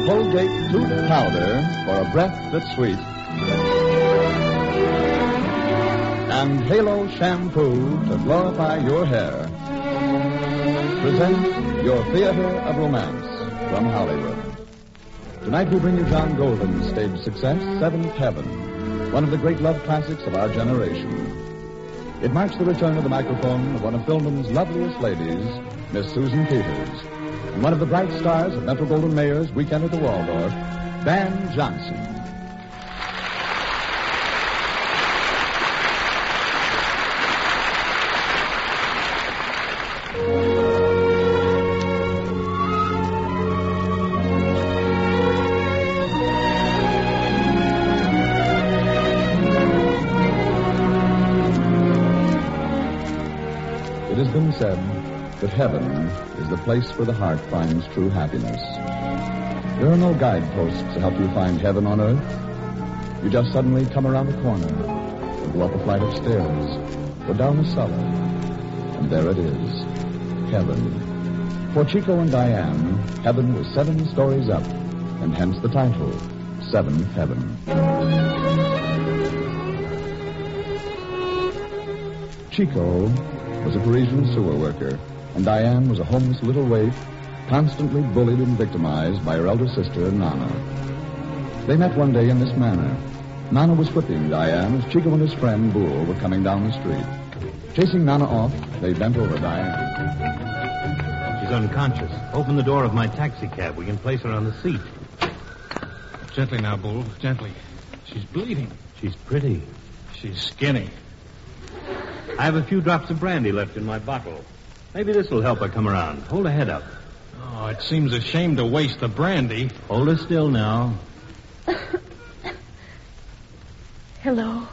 Colgate Tooth Powder for a breath that's sweet. And Halo Shampoo to glorify your hair. Present your Theater of Romance from Hollywood. Tonight we bring you John Golden's stage success, Seventh Heaven, one of the great love classics of our generation. It marks the return of the microphone of one of Filman's loveliest ladies, Miss Susan Peters, and one of the bright stars of Metro-Goldwyn-Mayer's Weekend at the Waldorf, Van Johnson. It has been said that heaven is the place where the heart finds true happiness. There are no guideposts to help you find heaven on earth. You just suddenly come around the corner, or go up a flight of stairs, or down a cellar, and there it is, heaven. For Chico and Diane, heaven was 7 stories up, and hence the title, Seventh Heaven. Chico was a Parisian sewer worker, and Diane was a homeless little waif, constantly bullied and victimized by her elder sister, Nana. They met one day in this manner. Nana was whipping Diane as Chico and his friend, Boole, were coming down the street. Chasing Nana off, they bent over Diane. She's unconscious. Open the door of my taxi cab. We can place her on the seat. Gently now, Boole. Gently. She's bleeding. She's pretty. She's skinny. I have a few drops of brandy left in my bottle. Maybe this will help her come around. Hold her head up. Oh, it seems a shame to waste the brandy. Hold her still now. Hello.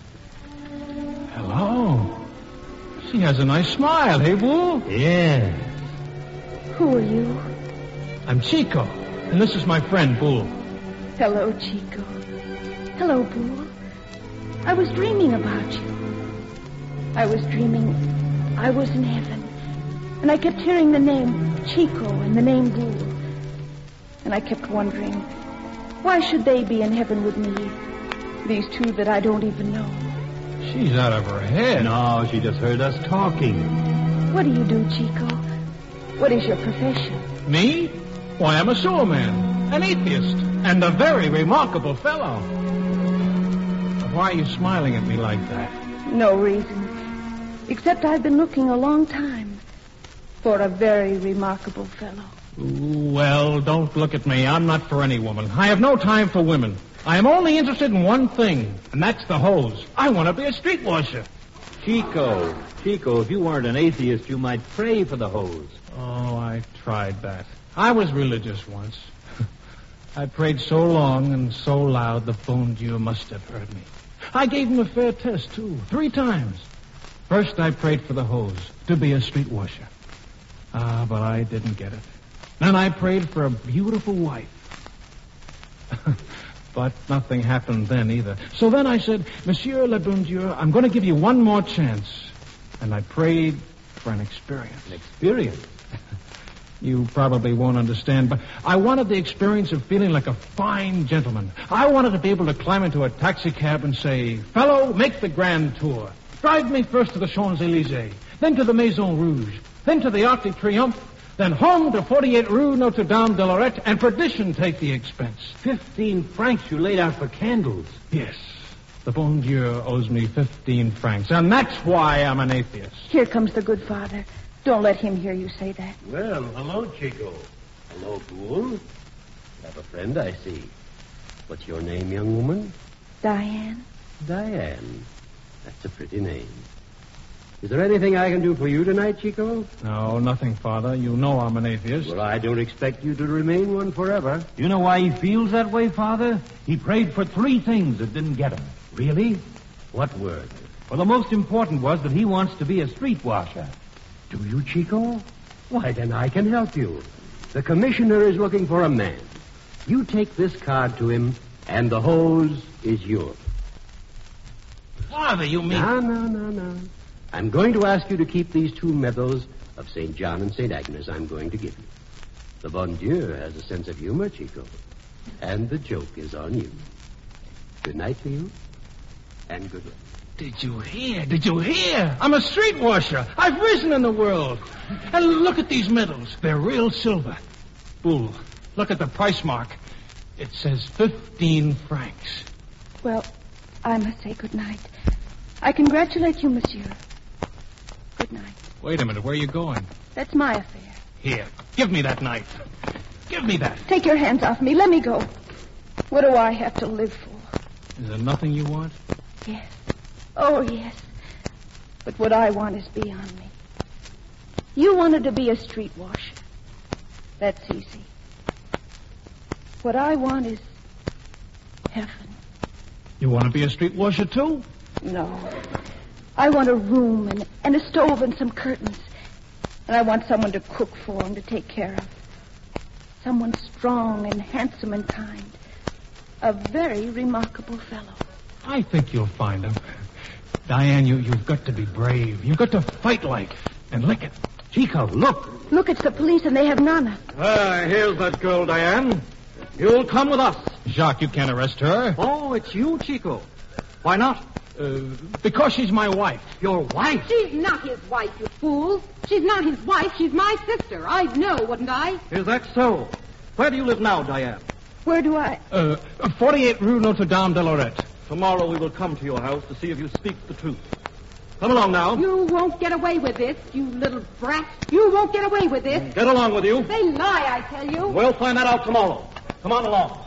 Hello. She has a nice smile, hey, Boole? Yes. Who are you? I'm Chico, and this is my friend, Boole. Hello, Chico. Hello, Boole. I was dreaming about you. I was dreaming I was in heaven. And I kept hearing the name Chico and the name Boole. And I kept wondering, why should they be in heaven with me? These two that I don't even know. She's out of her head. No, she just heard us talking. What do you do, Chico? What is your profession? Me? Why, I'm a sewer man, an atheist, and a very remarkable fellow. Why are you smiling at me like that? No reason. Except I've been looking a long time for a very remarkable fellow. Well, don't look at me. I'm not for any woman. I have no time for women. I am only interested in one thing, and that's the hose. I want to be a street washer. Chico, if you weren't an atheist, you might pray for the hose. Oh, I tried that. I was religious once. I prayed so long and so loud the bon Dieu must have heard me. I gave him a fair test, too, 3 times. First, I prayed for the hose, to be a street washer. But I didn't get it. Then I prayed for a beautiful wife. But nothing happened then either. So then I said, Monsieur le bon Dieu, I'm going to give you one more chance. And I prayed for an experience. An experience? You probably won't understand, but I wanted the experience of feeling like a fine gentleman. I wanted to be able to climb into a taxi cab and say, fellow, make the grand tour. Drive me first to the Champs-Élysées, then to the Maison Rouge, then to the Arc de Triomphe, then home to 48 Rue Notre-Dame de Lorette, and perdition take the expense. 15 francs you laid out for candles. Yes. The bon Dieu owes me 15 francs, and that's why I'm an atheist. Here comes the good father. Don't let him hear you say that. Well, hello, Chico. Hello, Boole. You have a friend, I see. What's your name, young woman? Diane. Diane. That's a pretty name. Is there anything I can do for you tonight, Chico? No, nothing, Father. You know I'm an atheist. Well, I don't expect you to remain one forever. You know why he feels that way, Father? He prayed for 3 things that didn't get him. Really? What were they? Well, the most important was that he wants to be a street washer. Do you, Chico? Why, then I can help you. The commissioner is looking for a man. You take this card to him, and the hose is yours. Father, you mean... No. I'm going to ask you to keep these 2 medals of St. John and St. Agnes I'm going to give you. The bon Dieu has a sense of humor, Chico. And the joke is on you. Good night to you, and good luck. Did you hear? Did you hear? I'm a street washer. I've risen in the world. And look at these medals. They're real silver. Bull, look at the price mark. It says 15 francs. Well, I must say good night. I congratulate you, monsieur. Good night. Wait a minute. Where are you going? That's my affair. Here. Give me that knife. Give me that. Take your hands off me. Let me go. What do I have to live for? Is there nothing you want? Yes. Oh, yes. But what I want is beyond me. You wanted to be a street washer. That's easy. What I want is heaven. You want to be a street washer, too? No. I want a room and a stove and some curtains. And I want someone to cook for and to take care of. Someone strong and handsome and kind. A very remarkable fellow. I think you'll find him. Diane, you've got to be brave. You've got to fight like and lick it. Chico, look. Look, it's the police and they have Nana. Here's that girl, Diane. You'll come with us. Jacques, you can't arrest her. Oh, it's you, Chico. Why not? Because she's my wife. Your wife? She's not his wife, you fool. She's not his wife. She's my sister. I'd know, wouldn't I? Is that so? Where do you live now, Diane? Where do I... 48 Rue Notre-Dame de Lorette. Tomorrow we will come to your house to see if you speak the truth. Come along now. You won't get away with this, you little brat. You won't get away with this. Get along with you. They lie, I tell you. We'll find that out tomorrow. Come on along.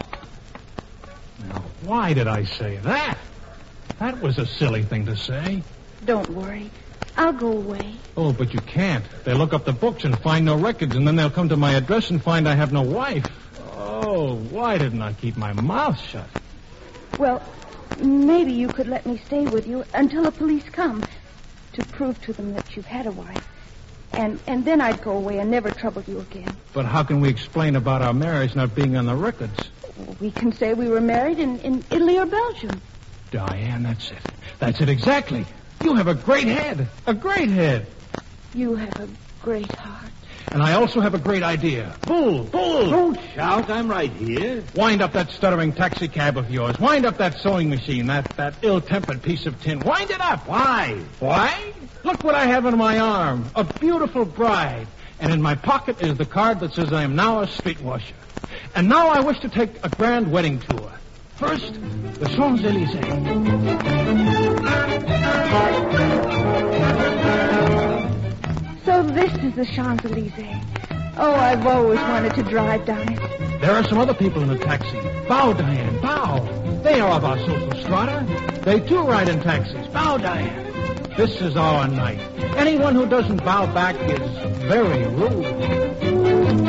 Now, why did I say that? That was a silly thing to say. Don't worry. I'll go away. Oh, but you can't. They'll look up the books and find no records, and then they'll come to my address and find I have no wife. Oh, why didn't I keep my mouth shut? Well, maybe you could let me stay with you until the police come to prove to them that you've had a wife. And then I'd go away and never trouble you again. But how can we explain about our marriage not being on the records? We can say we were married in Italy or Belgium. Diane, that's it. That's it exactly. You have a great head. A great head. You have a great heart. And I also have a great idea. Bull! Don't shout. I'm right here. Wind up that stuttering taxi cab of yours. Wind up that sewing machine, that ill-tempered piece of tin. Wind it up. Why? Why? Look what I have in my arm. A beautiful bride. And in my pocket is the card that says I am now a street washer. And now I wish to take a grand wedding tour. First, the Champs-Élysées. So this is the Champs-Élysées. Oh, I've always wanted to drive down it. There are some other people in the taxi. Bow, Diane, bow. They are of our social strata. They too ride in taxis. Bow, Diane. This is our night. Anyone who doesn't bow back is very rude.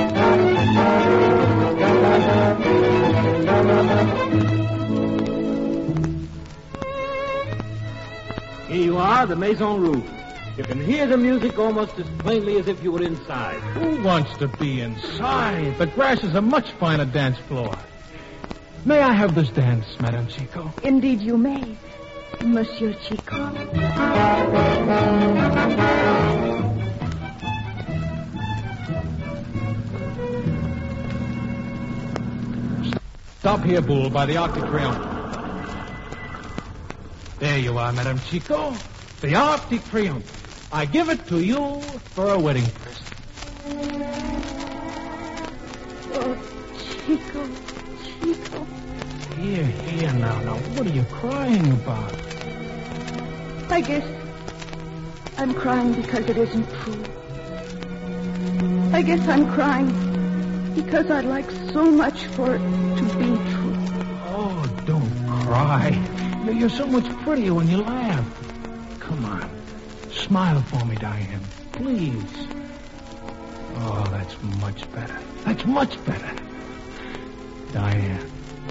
Here you are, the Maison Rouge. You can hear the music almost as plainly as if you were inside. Who wants to be inside? The grass is a much finer dance floor. May I have this dance, Madame Chico? Indeed you may, Monsieur Chico. Stop here, Bull, by the Arc de Triomphe. There you are, Madame Chico. The Arc de Triomphe. I give it to you for a wedding present. Oh, Chico. Here, now. What are you crying about? I guess I'm crying because it isn't true. I guess I'm crying because I'd like so much for it to be true. Oh, don't cry. You're so much prettier when you laugh. Come on. Smile for me, Diane. Please. Oh, that's much better. That's much better. Diane.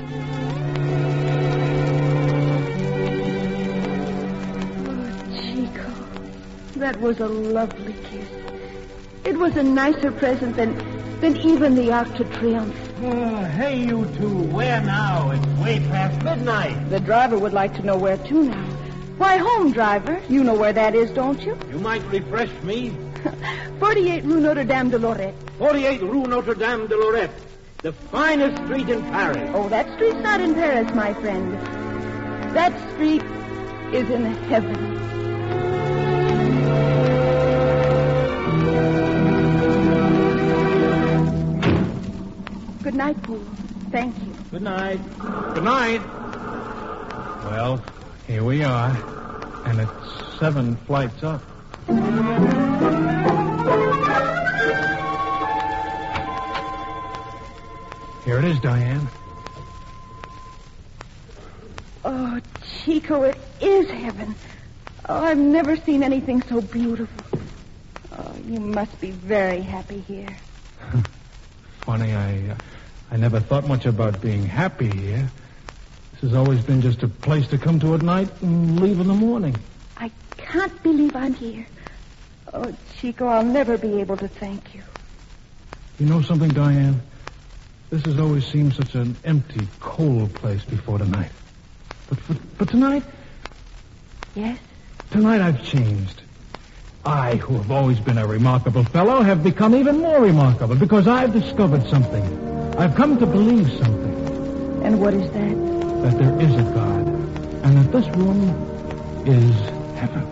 Oh, Chico. That was a lovely kiss. It was a nicer present than even the Arc de Triomphe. Hey, you two, where now? It's way past midnight. The driver would like to know where to now. Why, home, driver. You know where that is, don't you? You might refresh me. 48 Rue Notre Dame de Lorette. 48 Rue Notre Dame de Lorette. The finest street in Paris. Oh, that street's not in Paris, my friend. That street is in heaven. Good night, Poole. Thank you. Good night. Good night. Well, here we are. And it's 7 flights up. Here it is, Diane. Oh, Chico, it is heaven. Oh, I've never seen anything so beautiful. Oh, you must be very happy here. Funny, I never thought much about being happy here. This has always been just a place to come to at night and leave in the morning. I can't believe I'm here. Oh, Chico, I'll never be able to thank you. You know something, Diane? This has always seemed such an empty, cold place before tonight. But tonight... Yes? Tonight I've changed. I, who have always been a remarkable fellow, have become even more remarkable because I've discovered something. I've come to believe something. And what is that? That there is a God. And that this room is heaven.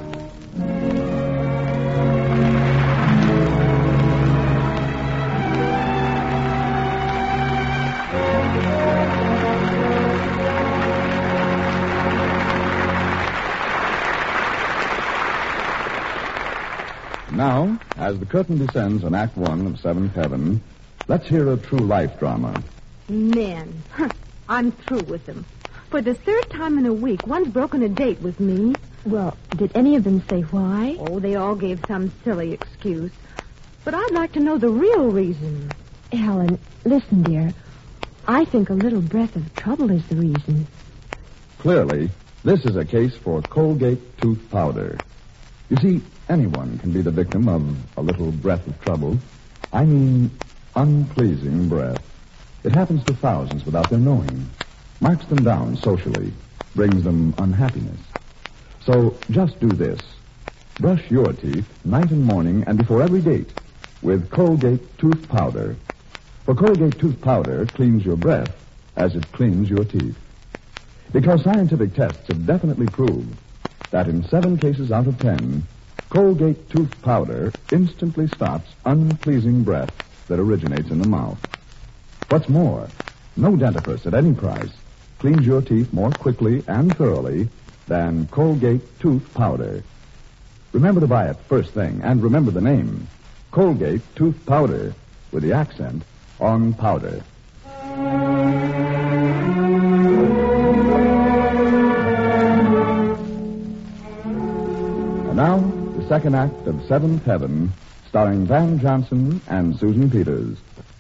Now, as the curtain descends on Act 1 of Seventh Heaven, let's hear a true life drama. Men. I'm through with them. For the third time in a week, one's broken a date with me. Well, did any of them say why? Oh, they all gave some silly excuse. But I'd like to know the real reason. Helen, listen, dear. I think a little breath of trouble is the reason. Clearly, this is a case for Colgate tooth powder. You see, anyone can be the victim of a little breath of trouble. I mean, unpleasing breath. It happens to thousands without their knowing. Marks them down socially. Brings them unhappiness. So just do this. Brush your teeth night and morning and before every date with Colgate tooth powder. For Colgate tooth powder cleans your breath as it cleans your teeth. Because scientific tests have definitely proved that in 7 cases out of 10, Colgate tooth powder instantly stops unpleasing breath that originates in the mouth. What's more, no dentifrice at any price cleans your teeth more quickly and thoroughly than Colgate tooth powder. Remember to buy it first thing, and remember the name, Colgate tooth powder, with the accent on powder. And now, the second act of Seventh Heaven, starring Van Johnson and Susan Peters.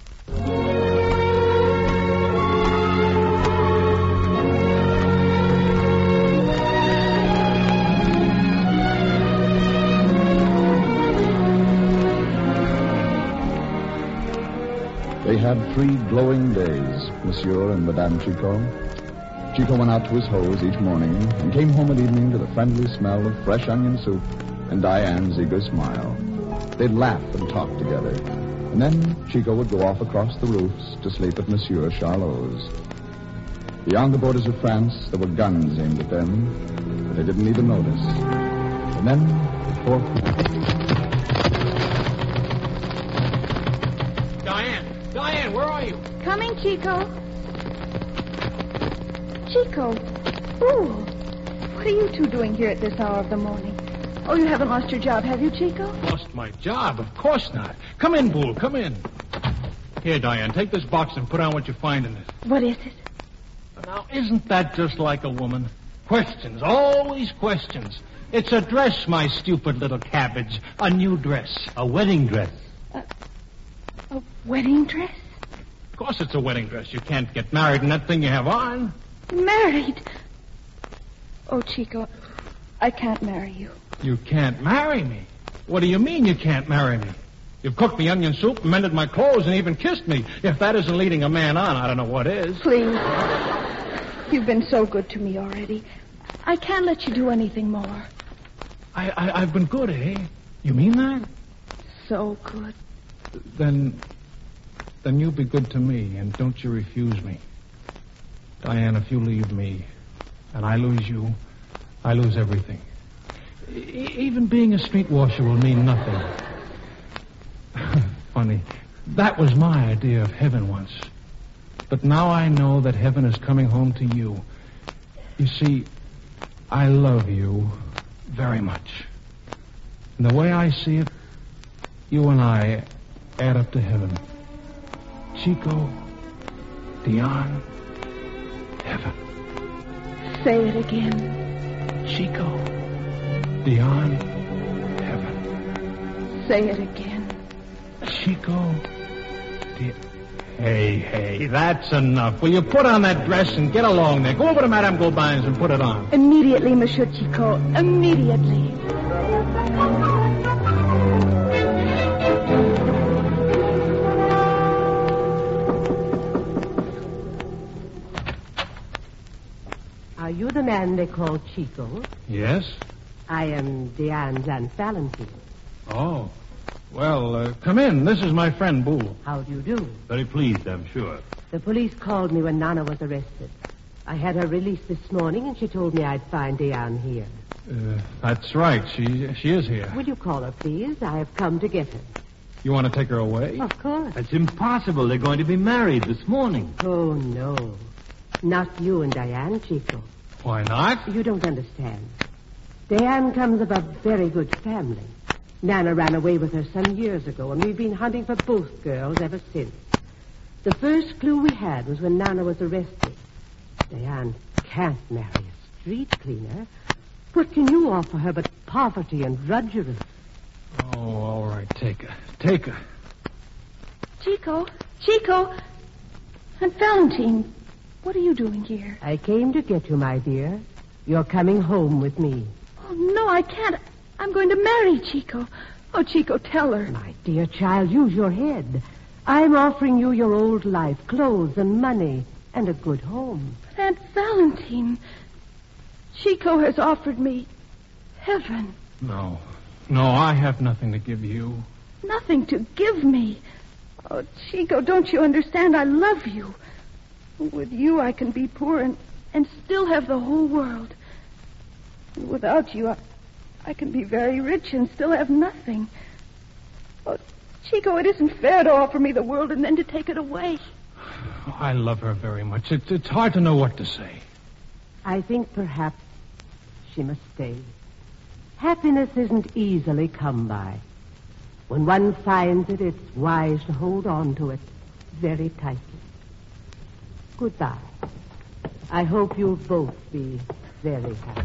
They had 3 glowing days, Monsieur and Madame Chico. Chico went out to his hose each morning and came home at evening to the friendly smell of fresh onion soup and Diane's eager smile. They'd laugh and talk together. And then Chico would go off across the roofs to sleep at Monsieur Charlot's. Beyond the borders of France, there were guns aimed at them, but they didn't even notice. And then, the fourth... Diane, where are you? Coming, Chico. Chico. Ooh. What are you two doing here at this hour of the morning? Oh, you haven't lost your job, have you, Chico? Lost my job? Of course not. Come in, Bull, come in. Here, Diane, take this box and put on what you find in it. What is it? Now, isn't that just like a woman? Questions, always questions. It's a dress, my stupid little cabbage. A new dress. A wedding dress. A wedding dress? Of course it's a wedding dress. You can't get married in that thing you have on. Married? Oh, Chico, I can't marry you. You can't marry me? What do you mean you can't marry me? You've cooked me onion soup, mended my clothes, and even kissed me. If that isn't leading a man on, I don't know what is. Please. You've been so good to me already. I can't let you do anything more. I've been good, eh? You mean that? so good. Then you be good to me, and don't you refuse me. Diane, if you leave me, and I lose you, I lose everything. Even being a street washer will mean nothing. Funny. That was my idea of heaven once. But now I know that heaven is coming home to you. You see, I love you very much. And the way I see it, you and I add up to heaven. Chico, Diane, heaven. Say it again. Chico, Diane, heaven. Say it again. Chico, Diane. Hey, that's enough. Will you put on that dress and get along there? Go over to Madame Gobin's and put it on. Immediately, Monsieur Chico. Immediately. Are you the man they call Chico? Yes? I am Diane's Aunt Valentine. Oh. Well, come in. This is my friend, Boole. How do you do? Very pleased, I'm sure. The police called me when Nana was arrested. I had her released this morning, and she told me I'd find Diane here. That's right. She is here. Will you call her, please? I have come to get her. You want to take her away? Of course. That's impossible. They're going to be married this morning. Oh, no. Not you and Diane, Chico. Why not? You don't understand. Diane comes of a very good family. Nana ran away with her some years ago, and we've been hunting for both girls ever since. The first clue we had was when Nana was arrested. Diane can't marry a street cleaner. What can you offer her but poverty and drudgery? Oh, all right. Take her. Take her. Chico. Aunt Valentine, what are you doing here? I came to get you, my dear. You're coming home with me. Oh, no, I can't. I'm going to marry Chico. Oh, Chico, tell her. My dear child, use your head. I'm offering you your old life, clothes and money, and a good home. But Aunt Valentine, Chico has offered me heaven. No, I have nothing to give you. Nothing to give me. Oh, Chico, don't you understand? I love you. With you, I can be poor and still have the whole world. Without you, I can be very rich and still have nothing. Oh, Chico, it isn't fair to offer me the world and then to take it away. I love her very much. It's hard to know what to say. I think perhaps she must stay. Happiness isn't easily come by. When one finds it, it's wise to hold on to it very tightly. Goodbye. I hope you'll both be very happy.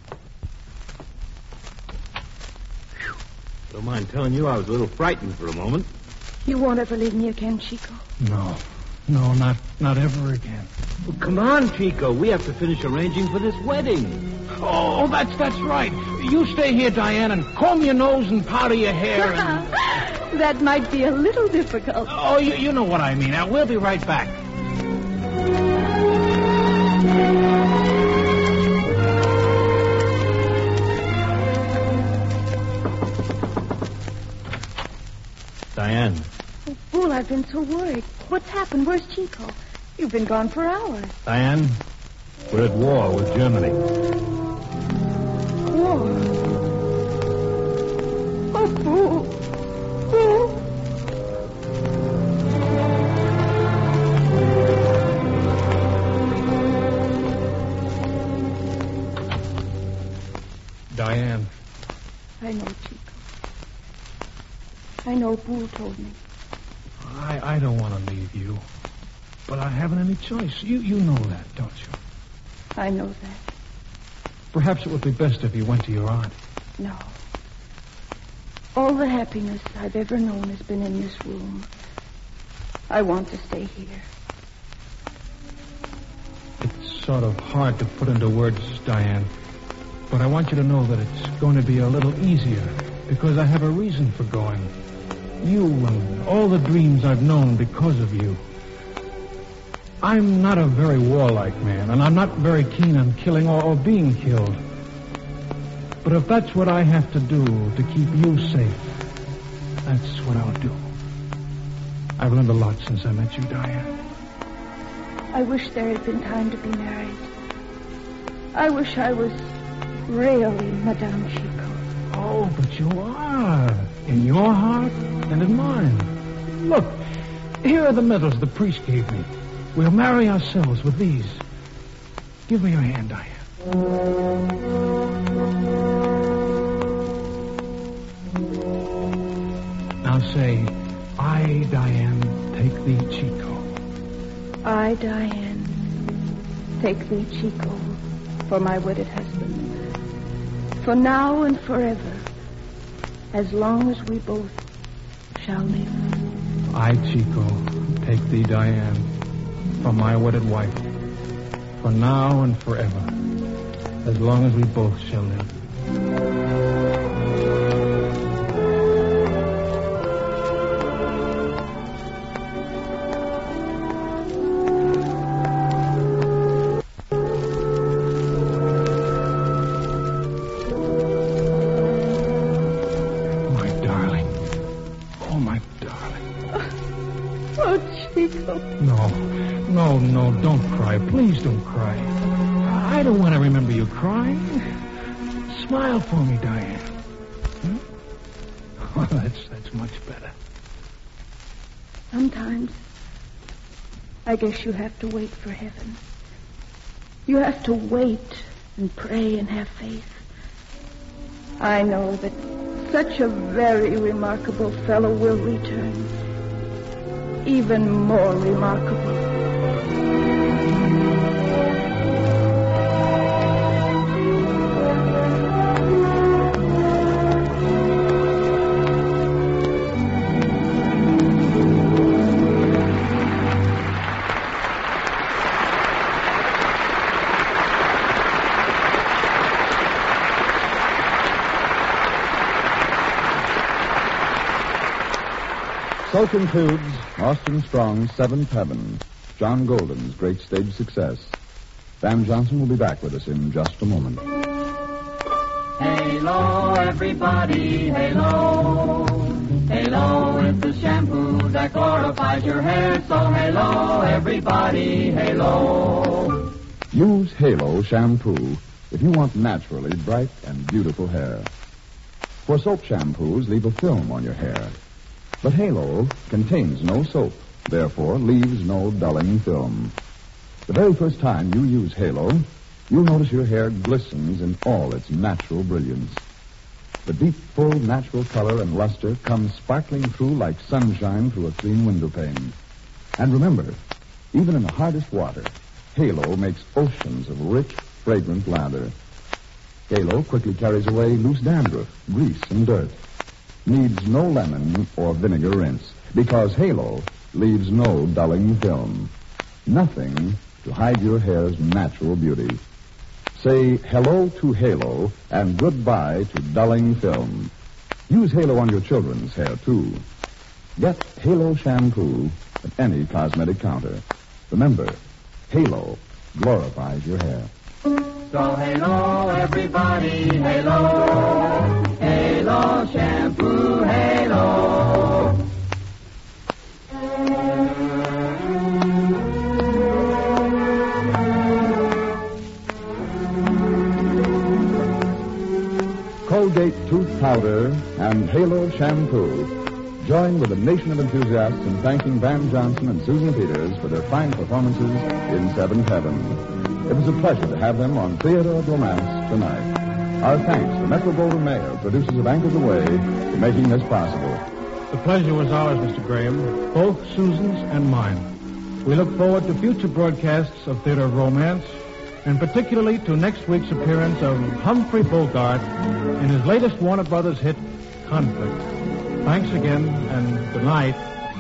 Don't mind telling you I was a little frightened for a moment. You won't ever leave me again, Chico. No, not ever again. Well, come on, Chico. We have to finish arranging for this wedding. Oh, that's right. You stay here, Diane, and comb your nose and powder your hair. And... That might be a little difficult. Oh, you know what I mean. Now, we'll be right back. Diane. Oh, Boole, I've been so worried. What's happened? Where's Chico? You've been gone for hours. Diane, we're at war with Germany. War? Oh, Boole. Boole. Diane. I know, Chico. I know Boole told me. I don't want to leave you. But I haven't any choice. You know that, don't you? I know that. Perhaps it would be best if you went to your aunt. No. All the happiness I've ever known has been in this room. I want to stay here. It's sort of hard to put into words, Diane. But I want you to know that it's going to be a little easier because I have a reason for going. You and all the dreams I've known because of you. I'm not a very warlike man, and I'm not very keen on killing or being killed. But if that's what I have to do to keep you safe, That's what I'll do. I've learned a lot since I met you, Diane. I wish there had been time to be married. I wish I was really Madame Chico. Oh, but you are. In your heart and in mine. Look, here are the medals the priest gave me. We'll marry ourselves with these. Give me your hand, Diane. Now say, I, Diane, take thee, Chico. I, Diane, take thee, Chico, for my wedded husband. For now and forever, as long as we both shall live. I, Chico, take thee, Diane, for my wedded wife. For now and forever, as long as we both shall live. No, don't cry. Please don't cry. I don't want to remember you crying. Smile for me, Diane. Oh, that's much better. Sometimes, I guess you have to wait for heaven. You have to wait and pray and have faith. I know that such a very remarkable fellow will return. Even more remarkable. So concludes Austin Strong's Seventh Heaven, John Golden's great stage success. Van Johnson will be back with us in just a moment. Halo, everybody, halo. Halo is the shampoo that glorifies your hair. So halo, everybody, halo. Use Halo shampoo if you want naturally bright and beautiful hair. For soap shampoos leave a film on your hair. But Halo contains no soap, therefore leaves no dulling film. The very first time you use Halo, you'll notice your hair glistens in all its natural brilliance. The deep, full, natural color and luster comes sparkling through like sunshine through a clean window pane. And remember, even in the hardest water, Halo makes oceans of rich, fragrant lather. Halo quickly carries away loose dandruff, grease, and dirt. Needs no lemon or vinegar rinse, because Halo leaves no dulling film. Nothing to hide your hair's natural beauty. Say hello to Halo and goodbye to dulling film. Use Halo on your children's hair, too. Get Halo shampoo at any cosmetic counter. Remember, Halo glorifies your hair. So halo, everybody, halo. Halo shampoo, halo. Colgate tooth powder and Halo shampoo. Join with a nation of enthusiasts in thanking Van Johnson and Susan Peters for their fine performances in Seventh Heaven. It was a pleasure to have them on Theater of Romance tonight. Our thanks to Metro-Goldwyn-Mayer, producers of Anchors Away, for making this possible. The pleasure was ours, Mr. Graham, both Susan's and mine. We look forward to future broadcasts of Theater of Romance, and particularly to next week's appearance of Humphrey Bogart in his latest Warner Brothers hit, Conflict. Thanks again, and good night.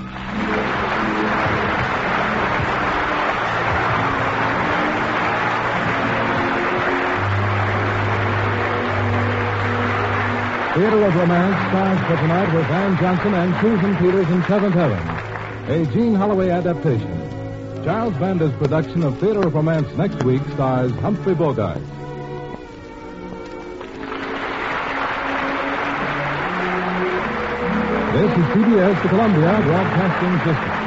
Theater of Romance stars for tonight with Van Johnson and Susan Peters in Seventh Heaven, a Gene Holloway adaptation. Charles Bander's production of Theater of Romance next week stars Humphrey Bogart. This is CBS, the Columbia Broadcasting System.